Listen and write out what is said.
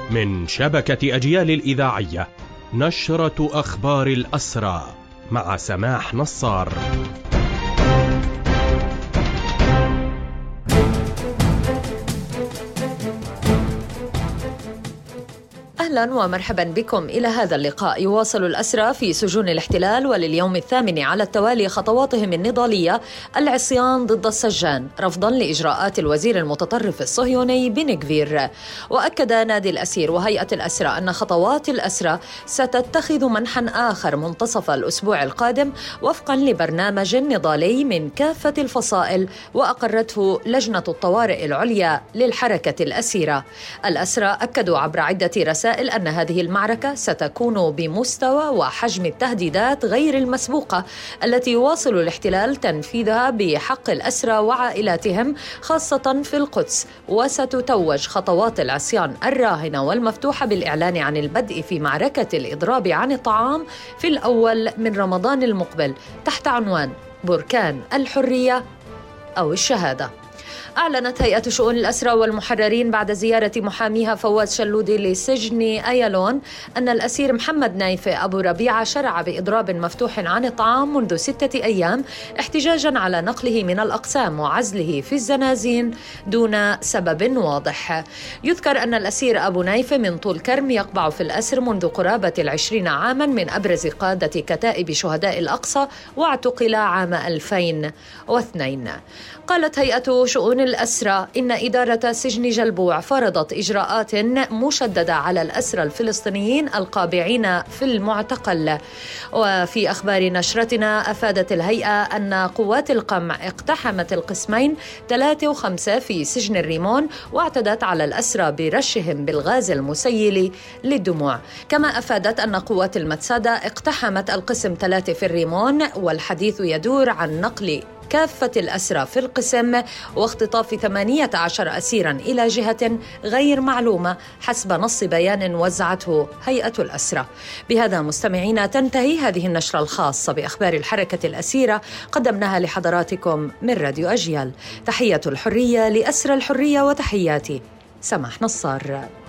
من شبكة أجيال الإذاعية، نشرة أخبار الأسرى مع سماح نصار. أهلا ومرحبا بكم إلى هذا اللقاء. يواصل الأسرى في سجون الاحتلال ولليوم الثامن على التوالي خطواتهم النضالية العصيان ضد السجان رفضا لإجراءات الوزير المتطرف الصهيوني بن غفير. وأكد نادي الأسير وهيئة الأسرى أن خطوات الأسرى ستتخذ منحا آخر منتصف الأسبوع القادم وفقا لبرنامج نضالي من كافة الفصائل وأقرته لجنة الطوارئ العليا للحركة الأسيرة. الأسرى أكدوا عبر عدة رسائل أن هذه المعركة ستكون بمستوى وحجم التهديدات غير المسبوقة التي يواصل الاحتلال تنفيذها بحق الأسرى وعائلاتهم خاصة في القدس، وستتوج خطوات العصيان الراهنة والمفتوحة بالإعلان عن البدء في معركة الإضراب عن الطعام في الأول من رمضان المقبل تحت عنوان بركان الحرية أو الشهادة. أعلنت هيئة شؤون الأسرى والمحررين بعد زيارة محاميها فواز شلودي لسجن أيالون أن الأسير محمد نايفة أبو ربيعة شرع بإضراب مفتوح عن الطعام منذ 6 أيام احتجاجا على نقله من الأقسام وعزله في الزنازين دون سبب واضح. يذكر أن الأسير أبو نايفة من طول كرم يقبع في الأسر منذ قرابة 20 عاما من أبرز قادة كتائب شهداء الأقصى، واعتقل عام 2002. قالت هيئة شؤون الأسرى إن إدارة سجن جلبوع فرضت إجراءات مشددة على الأسرى الفلسطينيين القابعين في المعتقل. وفي أخبار نشرتنا أفادت الهيئة أن قوات القمع اقتحمت القسمين 3 و5 في سجن الريمون واعتدت على الأسرى برشهم بالغاز المسيل للدموع. كما أفادت أن قوات المتسادة اقتحمت القسم 3 في الريمون، والحديث يدور عن نقل كافة الأسرى في القسم واختطاف 18 أسيراً إلى جهة غير معلومة حسب نص بيان وزعته هيئة الأسرى. بهذا مستمعينا تنتهي هذه النشرة الخاصة بأخبار الحركة الأسيرة قدمناها لحضراتكم من راديو أجيال. تحية الحرية لأسرى الحرية، وتحياتي سماح نصار.